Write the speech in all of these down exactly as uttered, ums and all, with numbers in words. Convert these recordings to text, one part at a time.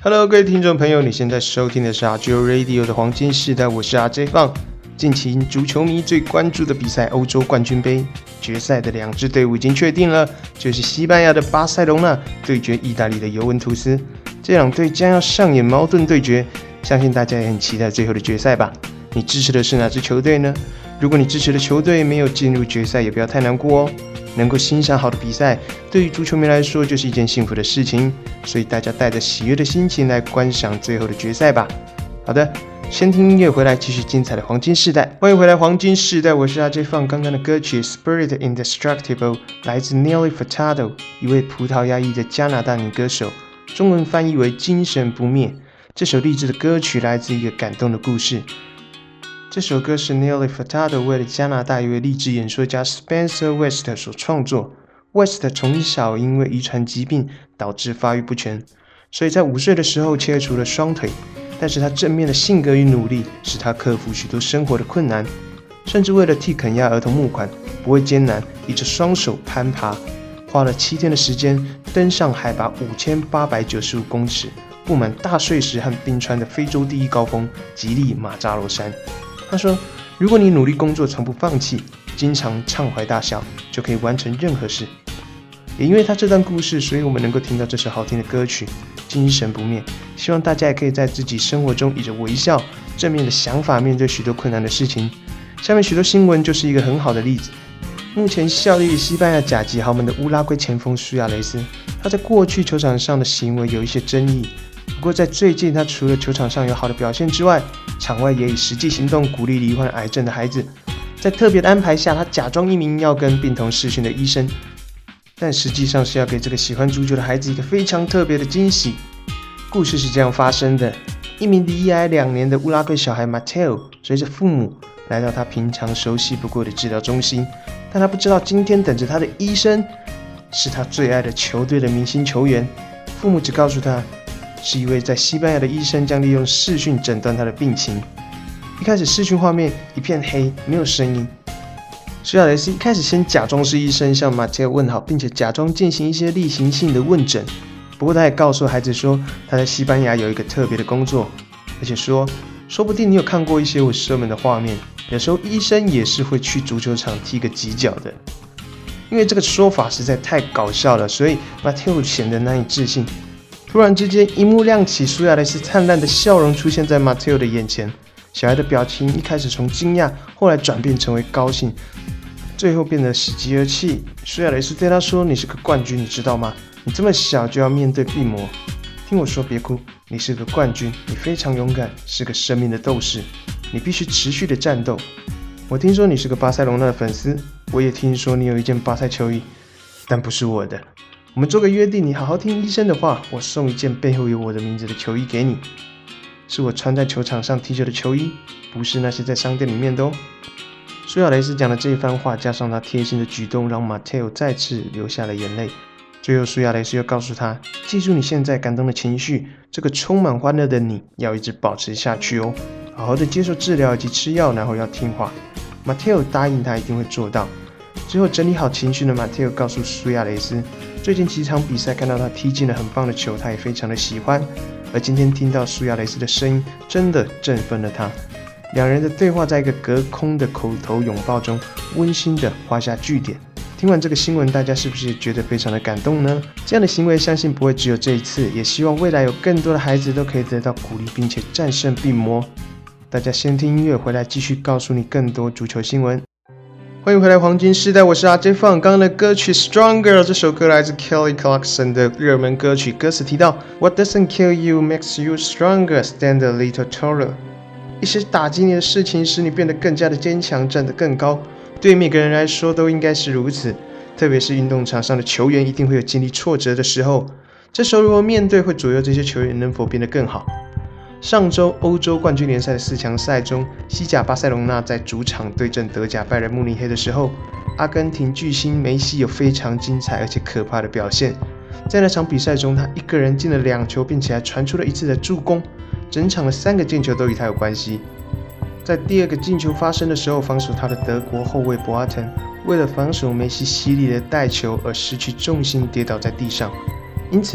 Hello， 各位听众朋友，你现在收听的是 R J Radio 的黄金时代，我是 R J 放。近期足球迷最关注的比赛欧洲冠军杯决赛的两支队伍已经确定了，就是西班牙的巴塞隆纳对决意大利的尤文图斯。这两队将要上演矛盾对决，相信大家也很期待最后的决赛吧。你支持的是哪支球队呢？如果你支持的球队没有进入决赛，也不要太难过哦。能够欣赏好的比赛，对于足球迷来说就是一件幸福的事情，所以大家带着喜悦的心情来观赏最后的决赛吧。好的，先听音乐回来，继续精彩的黄金世代。欢迎回来黄金世代，我是 R J 放。刚刚的歌曲 Spirit Indestructible 来自 Nelly Furtado， 一位葡萄牙裔的加拿大女歌手，中文翻译为精神不灭。这首励志的歌曲来自一个感动的故事。这首歌是 Nelly Furtado 为了加拿大一位励志演说家 Spencer West 所创作。West 从小因为遗传疾病导致发育不全，所以在五岁的时候切除了双腿。但是他正面的性格与努力使他克服许多生活的困难，甚至为了替肯亚儿童募款，不畏艰难，以着双手攀爬，花了七天的时间登上海拔五千八百九十五公尺、布满大碎石和冰川的非洲第一高峰吉利马扎罗山。他说，如果你努力工作，从不放弃，经常畅怀大笑，就可以完成任何事。也因为他这段故事，所以我们能够听到这首好听的歌曲，精神不灭。希望大家也可以在自己生活中以着微笑、正面的想法面对许多困难的事情。下面许多新闻就是一个很好的例子。目前效力于西班牙甲级豪门的乌拉圭前锋苏亚雷斯，他在过去球场上的行为有一些争议，不过在最近，他除了球场上有好的表现之外，场外也以实际行动鼓励罹患癌症的孩子。在特别的安排下，他假装一名要跟病童视讯的医生，但实际上是要给这个喜欢足球的孩子一个非常特别的惊喜。故事是这样发生的：一名离癌两年的乌拉圭小孩 Mateo 随着父母来到他平常熟悉不过的治疗中心，但他不知道今天等着他的医生是他最爱的球队的明星球员。父母只告诉他，是一位在西班牙的医生将利用视讯诊断他的病情。一开始视讯画面一片黑，没有声音。苏亚雷斯一开始先假装是医生向马切尔问好，并且假装进行一些例行性的问诊。不过他也告诉孩子说，他在西班牙有一个特别的工作，而且说，说不定你有看过一些我射门的画面，有时候医生也是会去足球场踢个几脚的。因为这个说法实在太搞笑了，所以马切尔显得难以置信。突然之间，荧幕亮起，苏亚雷斯灿烂的笑容出现在马切尔的眼前。小孩的表情一开始从惊讶，后来转变成为高兴，最后变得喜极而泣。苏亚雷斯对他说：“你是个冠军，你知道吗？你这么小就要面对病魔。听我说，别哭，你是个冠军，你非常勇敢，是个生命的斗士，你必须持续的战斗。我听说你是个巴塞隆纳的粉丝，我也听说你有一件巴塞球衣，但不是我的。我们做个约定，你好好听医生的话，我送一件背后有我的名字的球衣给你。是我穿在球场上踢球的球衣，不是那些在商店里面的哦。”苏亚雷斯讲的这一番话，加上他贴心的举动，让马特再次流下了眼泪。最后，苏亚雷斯又告诉他：“记住你现在感动的情绪，这个充满欢乐的你要一直保持下去哦，好好的接受治疗以及吃药，然后要听话。”马特答应他一定会做到。最后整理好情绪的马特告诉苏亚雷斯，最近几场比赛看到他踢进了很棒的球，他也非常的喜欢。而今天听到苏亚雷斯的声音，真的振奋了他。两人的对话在一个隔空的口头拥抱中，温馨的画下句点。听完这个新闻，大家是不是也觉得非常的感动呢？这样的行为相信不会只有这一次，也希望未来有更多的孩子都可以得到鼓励，并且战胜病魔。大家先听音乐，回来继续告诉你更多足球新闻。欢迎回来黄金时代，我是 R J 放。刚刚的歌曲 Stronger 这首歌来自 Kelly Clarkson 的热门歌曲，歌词提到 What doesn't kill you makes you stronger, stand a little taller。 一些打击你的事情使你变得更加的坚强，站得更高。对每个人来说都应该是如此，特别是运动场上的球员一定会有经历挫折的时候，这时候如何面对会左右这些球员能否变得更好。上周欧洲冠军联赛的四强赛中，西甲巴塞隆纳在主场对阵德甲拜仁慕尼黑的时候，阿根廷巨星梅西有非常精彩而且可怕的表现。在那场比赛中，他一个人进了两球，并且还传出了一次的助攻，整场的三个进球都与他有关系。在第二个进球发生的时候，防守他的德国后卫博阿滕为了防守梅西犀利的带球而失去重心，跌倒在地上。因此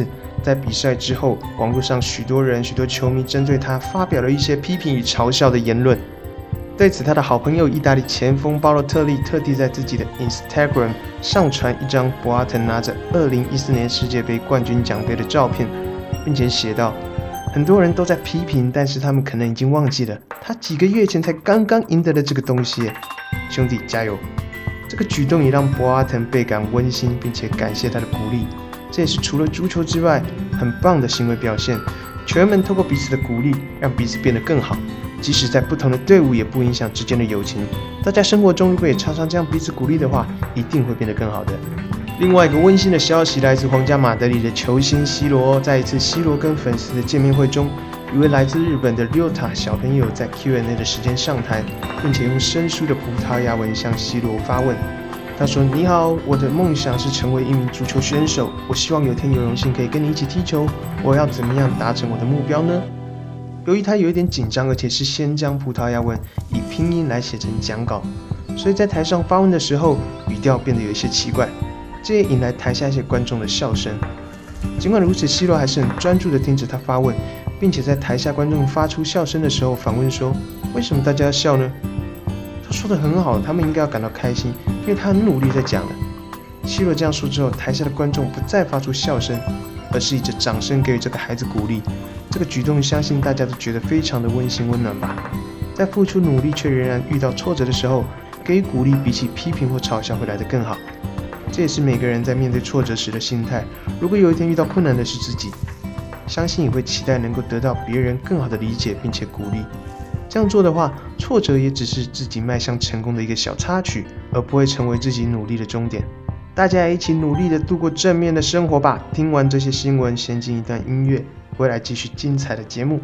在比赛之后，网络上许多人、许多球迷针对他发表了一些批评与嘲笑的言论。对此，他的好朋友意大利前锋巴洛特利特地在自己的 Instagram 上传一张博阿滕拿着二零一四年世界杯冠军奖杯的照片，并且写道：很多人都在批评，但是他们可能已经忘记了，他几个月前才刚刚赢得了这个东西。兄弟加油！这个举动也让博阿滕倍感温馨，并且感谢他的鼓励。这也是除了足球之外很棒的行为表现。球员们透过彼此的鼓励，让彼此变得更好。即使在不同的队伍，也不影响之间的友情。大家生活中如果也常常这样彼此鼓励的话，一定会变得更好的。另外一个温馨的消息来自皇家马德里的球星 C 罗，在一次 C 罗跟粉丝的见面会中，一位来自日本的 Ryota 小朋友在 Q and A 的时间上台，并且用生疏的葡萄牙文向 C 罗发问。他说：你好，我的梦想是成为一名足球选手，我希望有天有荣幸可以跟你一起踢球，我要怎么样达成我的目标呢？由于他有一点紧张，而且是先将葡萄牙文以拼音来写成讲稿，所以在台上发问的时候语调变得有一些奇怪，这也引来台下一些观众的笑声。尽管如此， C 罗还是很专注地听着他发问，并且在台下观众发出笑声的时候反问说：为什么大家要笑呢？他说得很好，他们应该要感到开心，因为他很努力在讲的。 C 罗这样说之后，台下的观众不再发出笑声，而是以着掌声给予这个孩子鼓励。这个举动相信大家都觉得非常的温馨温暖吧。在付出努力却仍然遇到挫折的时候，给予鼓励比起批评或嘲笑会来得更好。这也是每个人在面对挫折时的心态。如果有一天遇到困难的是自己，相信也会期待能够得到别人更好的理解并且鼓励。这样做的话，挫折也只是自己迈向成功的一个小插曲，而不会成为自己努力的终点。大家一起努力的度过正面的生活吧。听完这些新闻，先进一段音乐，回来继续精彩的节目。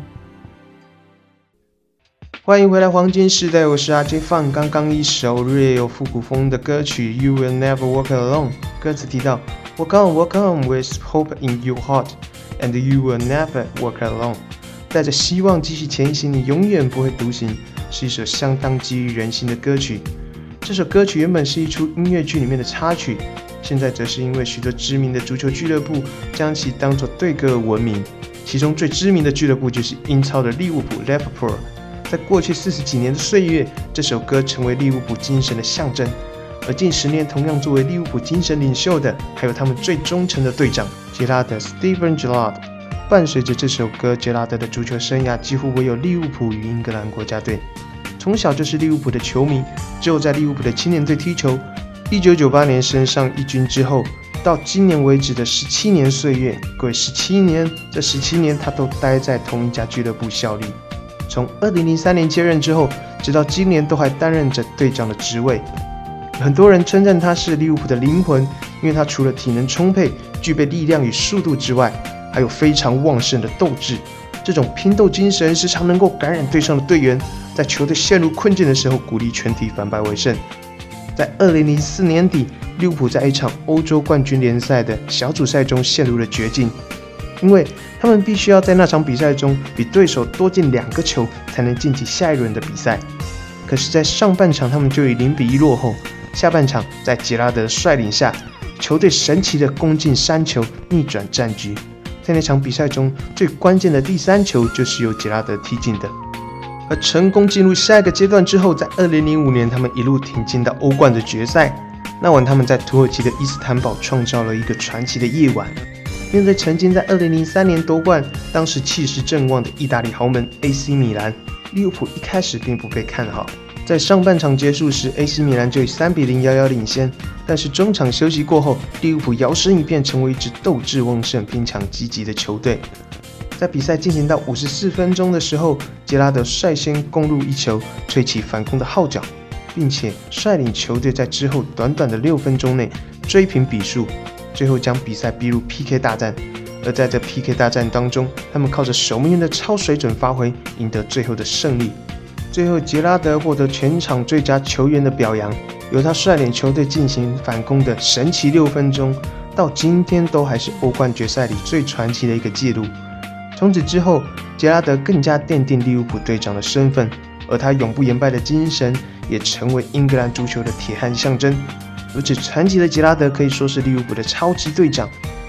欢迎回来黄金时代，我是 R J 放。刚刚一首 Real 复古风的歌曲 You Will Never Walk Alone， 歌词提到 Walk on, walk on with hope in your heart and you will never walk alone， 带着希望继续前行，你永远不会独行，是一首相当激励人心的歌曲。这首歌曲原本是一出音乐剧里面的插曲，现在则是因为许多知名的足球俱乐部将其当作对歌而闻名，其中最知名的俱乐部就是英超的利物浦 Liverpool。在过去四十几年的岁月，这首歌成为利物浦精神的象征。而近十年同样作为利物浦精神领袖的，还有他们最忠诚的队长杰拉德 Steven Gerrard。伴随着这首歌，杰拉德的足球生涯几乎唯有利物浦与英格兰国家队。从小就是利物浦的球迷，之后在利物浦的青年队踢球。一九九八年升上一军之后，到今年为止的十七年岁月，各位十七年，这十七年他都待在同一家俱乐部效力。从二零零三年接任之后，直到今年都还担任着队长的职位。很多人称赞他是利物浦的灵魂，因为他除了体能充沛、具备力量与速度之外，还有非常旺盛的斗志。这种拼斗精神时常能够感染队上的队员，在球队陷入困境的时候，鼓励全体反败为胜。在二零零四年底，利物浦在一场欧洲冠军联赛的小组赛中陷入了绝境，因为他们必须要在那场比赛中比对手多进两个球，才能晋级下一轮的比赛。可是，在上半场他们就以零比一落后，下半场在杰拉德的率领下，球队神奇的攻进三球，逆转战局。在那场比赛中，最关键的第三球就是由杰拉德踢进的。而成功进入下一个阶段之后，在二零零五年他们一路挺进到欧冠的决赛。那晚他们在土耳其的伊斯坦堡创造了一个传奇的夜晚。面对曾经在二零零三年夺冠，当时气势正旺的意大利豪门 A C 米兰，利物浦一开始并不被看好。在上半场结束时 ，A C 米兰就以三比零遥遥领先，但是中场休息过后，利物浦摇身一变成为一支斗志旺盛、拼抢积极的球队。在比赛进行到五十四分钟的时候，杰拉德率先攻入一球，吹起反攻的号角，并且率领球队在之后短短的六分钟内追平比数，最后将比赛逼入 P K 大战。而在这 P K 大战当中，他们靠着守门员的超水准发挥，赢得最后的胜利。最后，杰拉德获得全场最佳球员的表扬，由他率领球队进行反攻的神奇六分钟，到今天都还是欧冠决赛里最传奇的一个记录。从此之后，杰拉德更加奠定利物浦队长的身份，而他永不言败的精神也成为英格兰足球的铁汉象征。如此传奇的杰拉德可以说是利物浦的超级队长，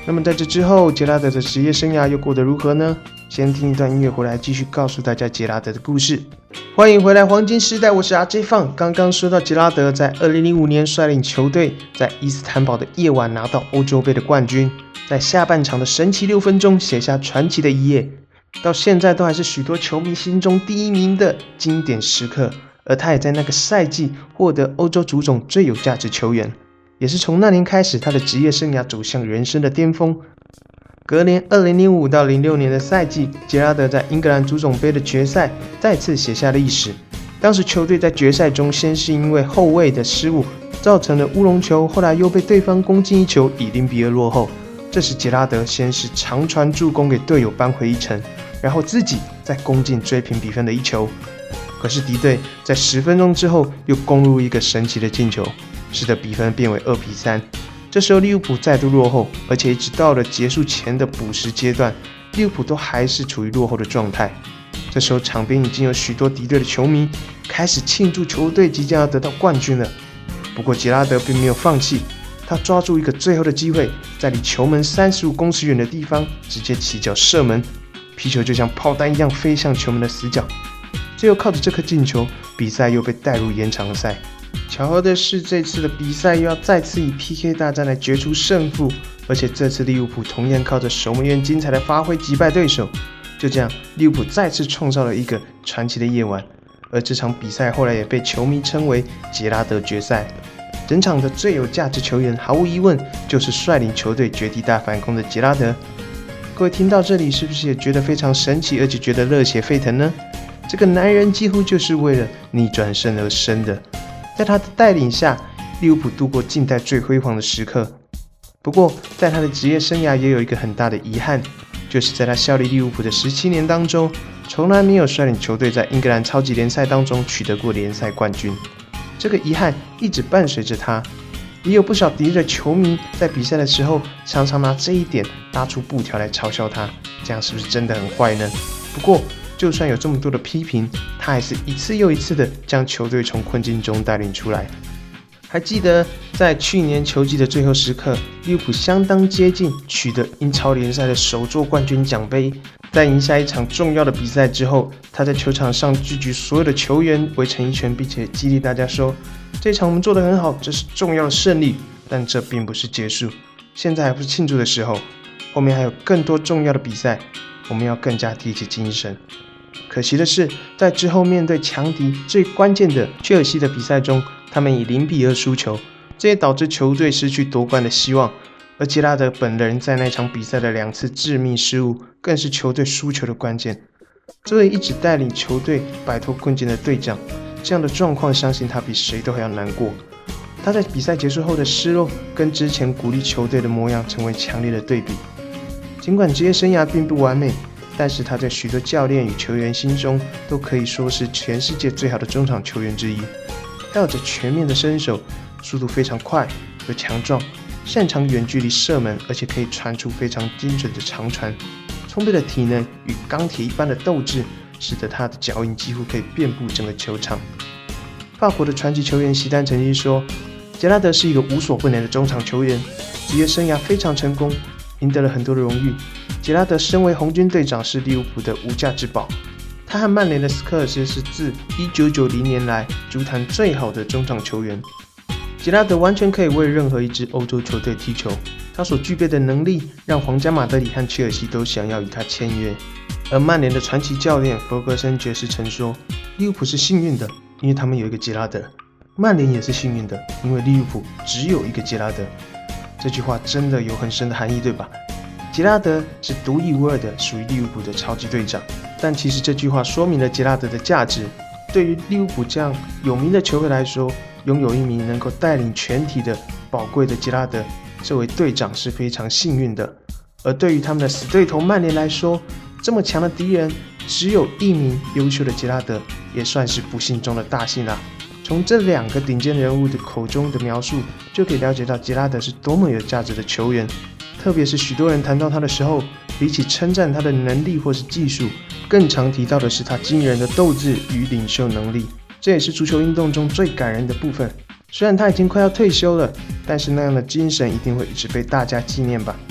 那么在这之后，杰拉德的职业生涯又过得如何呢？先听一段音乐回来，继续告诉大家杰拉德的故事。欢迎回来黄金时代，我是 R J 放。刚刚说到杰拉德在二零零五年率领球队在伊斯坦堡的夜晚拿到欧洲杯的冠军，在下半场的神奇六分钟写下传奇的一页，到现在都还是许多球迷心中第一名的经典时刻。而他也在那个赛季获得欧洲足总最有价值球员，也是从那年开始，他的职业生涯走向人生的巅峰。隔年二零零五到零六年的赛季，杰拉德在英格兰足总杯的决赛再次写下历史。当时球队在决赛中先是因为后卫的失误造成了乌龙球，后来又被对方攻进一球，以零比二落后。这时杰拉德先是长传助攻给队友扳回一城，然后自己再攻进追平比分的一球。可是敌队在十分钟之后又攻入一个神奇的进球，使得比分变为二比三。这时候利物浦再度落后，而且一直到了结束前的补时阶段，利物浦都还是处于落后的状态。这时候场边已经有许多敌对的球迷开始庆祝球队即将要得到冠军了。不过杰拉德并没有放弃，他抓住一个最后的机会，在离球门三十五公尺远的地方直接起脚射门，皮球就像炮弹一样飞向球门的死角。最后靠着这颗进球，比赛又被带入延长赛。巧合的是，这次的比赛又要再次以 P K 大战来决出胜负，而且这次利物浦同样靠着守门员精彩的发挥击败对手。就这样，利物浦再次创造了一个传奇的夜晚。而这场比赛后来也被球迷称为杰拉德决赛。整场的最有价值球员，毫无疑问就是率领球队绝地大反攻的杰拉德。各位听到这里，是不是也觉得非常神奇，而且觉得热血沸腾呢？这个男人几乎就是为了逆转胜而生的。在他的带领下，利物浦度过近代最辉煌的时刻。不过，在他的职业生涯也有一个很大的遗憾，就是在他效力利物浦的十七年当中，从来没有率领球队在英格兰超级联赛当中取得过联赛冠军。这个遗憾一直伴随着他，也有不少敌对球迷在比赛的时候常常拿这一点拉出布条来嘲笑他，这样是不是真的很坏呢？不过，就算有这么多的批评，他还是一次又一次的将球队从困境中带领出来。还记得在去年球季的最后时刻，利物浦相当接近取得英超联赛的首座冠军奖杯。在赢下一场重要的比赛之后，他在球场上聚集所有的球员围成一圈，并且激励大家说：“这场我们做得很好，这是重要的胜利，但这并不是结束，现在还不是庆祝的时候，后面还有更多重要的比赛，我们要更加提起精神。”可惜的是，在之后面对强敌最关键的切尔西的比赛中，他们以零比二输球，这也导致球队失去夺冠的希望。而杰拉德本人在那场比赛的两次致命失误，更是球队输球的关键。作为一直带领球队摆脱困境的队长，这样的状况，相信他比谁都还要难过。他在比赛结束后的失落，跟之前鼓励球队的模样成为强烈的对比。尽管职业生涯并不完美，但是他在许多教练与球员心中都可以说是全世界最好的中场球员之一。他有着全面的身手，速度非常快，又强壮，擅长远距离射门，而且可以传出非常精准的长传。充沛的体能与钢铁一般的斗志，使得他的脚印几乎可以遍布整个球场。法国的传奇球员席丹曾经说，杰拉德是一个无所不能的中场球员，职业生涯非常成功，赢得了很多的荣誉。杰拉德身为红军队长，是利物浦的无价之宝。他和曼联的斯科尔斯是自一九九零年来足坛最好的中场球员。杰拉德完全可以为任何一支欧洲球队踢球，他所具备的能力让皇家马德里和切尔西都想要与他签约。而曼联的传奇教练弗格森爵士曾说，利物浦是幸运的，因为他们有一个杰拉德；曼联也是幸运的，因为利物浦只有一个杰拉德。这句话真的有很深的含义，对吧？杰拉德是独一无二的属于利物浦的超级队长，但其实这句话说明了杰拉德的价值。对于利物浦这样有名的球队来说，拥有一名能够带领全体的宝贵的杰拉德这位队长是非常幸运的。而对于他们的死对头曼联来说，这么强的敌人只有一名优秀的杰拉德，也算是不幸中的大幸啦。从这两个顶尖人物的口中的描述，就可以了解到杰拉德是多么有价值的球员。特别是许多人谈到他的时候，比起称赞他的能力或是技术，更常提到的是他惊人的斗志与领袖能力。这也是足球运动中最感人的部分。虽然他已经快要退休了，但是那样的精神一定会一直被大家纪念吧。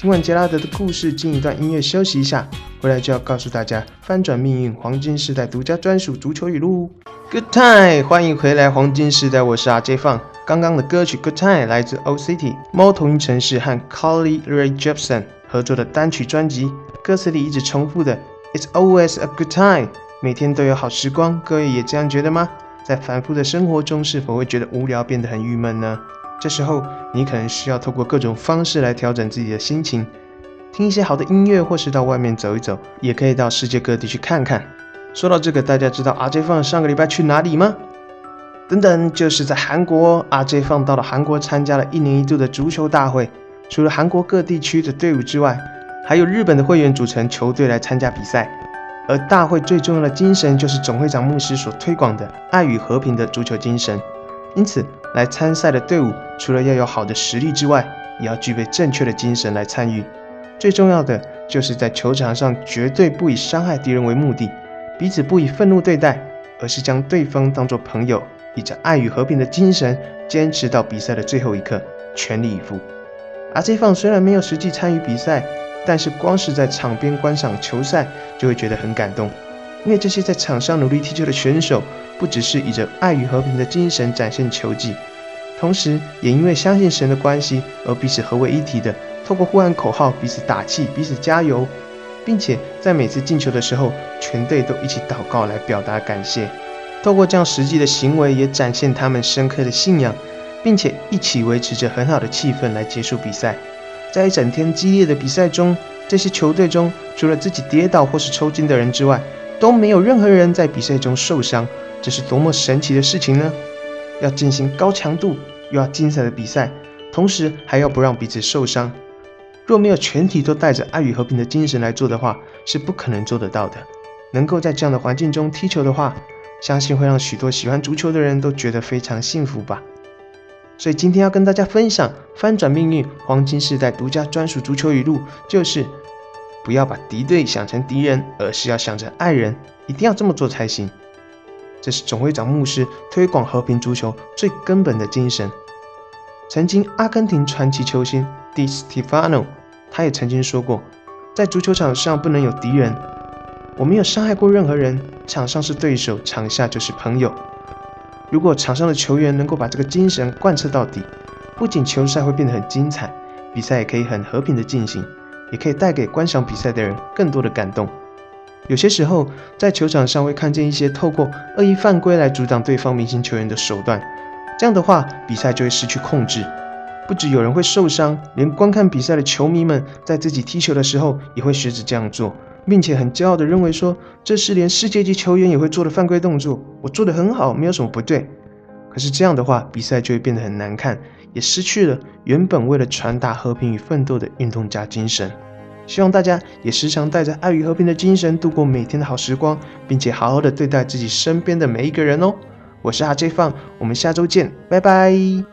听完杰拉德的故事，进一段音乐休息一下，回来就要告诉大家翻转命运黄金时代独家专属足球语录。Good time， 欢迎回来黄金时代，我是 R J 放。刚刚的歌曲 Good time 来自 O City 猫头鹰城市和 Carly Rae Jepsen 合作的单曲专辑，歌词里一直重复的 It's always a good time， 每天都有好时光，各位也这样觉得吗？在反复的生活中，是否会觉得无聊，变得很郁闷呢？这时候你可能需要透过各种方式来调整自己的心情，听一些好的音乐，或是到外面走一走，也可以到世界各地去看看。说到这个，大家知道 R J 放上个礼拜去哪里吗？等等，就是在韩国 R J 放到了韩国参加了一年一度的足球大会。除了韩国各地区的队伍之外，还有日本的会员组成球队来参加比赛。而大会最重要的精神就是总会长牧师所推广的爱与和平的足球精神。因此来参赛的队伍除了要有好的实力之外，也要具备正确的精神来参与。最重要的就是在球场上绝对不以伤害敌人为目的，彼此不以愤怒对待，而是将对方当作朋友，以着爱与和平的精神坚持到比赛的最后一刻，全力以赴。R J 放虽然没有实际参与比赛，但是光是在场边观赏球赛就会觉得很感动，因为这些在场上努力踢球的选手不只是以着爱与和平的精神展现球技，同时也因为相信神的关系而彼此合为一体的，透过呼喊口号彼此打气，彼此加油，并且在每次进球的时候全队都一起祷告来表达感谢。透过这样实际的行为也展现他们深刻的信仰，并且一起维持着很好的气氛来结束比赛。在一整天激烈的比赛中，这些球队中除了自己跌倒或是抽筋的人之外，都没有任何人在比赛中受伤，这是多么神奇的事情呢？要进行高强度又要精彩的比赛，同时还要不让彼此受伤，若没有全体都带着爱与和平的精神来做的话，是不可能做得到的。能够在这样的环境中踢球的话，相信会让许多喜欢足球的人都觉得非常幸福吧。所以今天要跟大家分享翻转命运黄金世代独家专属足球语录，就是不要把敌对想成敌人，而是要想着爱人，一定要这么做才行。这是总会长牧师推广和平足球最根本的精神。曾经阿根廷传奇球星 Di Stefano 他也曾经说过，在足球场上不能有敌人，我没有伤害过任何人，场上是对手，场下就是朋友。如果场上的球员能够把这个精神贯彻到底，不仅球赛会变得很精彩，比赛也可以很和平的进行，也可以带给观赏比赛的人更多的感动。有些时候在球场上会看见一些透过恶意犯规来阻挡对方明星球员的手段，这样的话比赛就会失去控制，不只有人会受伤，连观看比赛的球迷们在自己踢球的时候也会学着这样做，并且很骄傲地认为说，这是连世界级球员也会做的犯规动作，我做得很好，没有什么不对。可是这样的话，比赛就会变得很难看，也失去了原本为了传达和平与奋斗的运动家精神。希望大家也时常带着爱与和平的精神度过每天的好时光，并且好好的对待自己身边的每一个人哦。我是 R J 放，我们下周见，拜拜。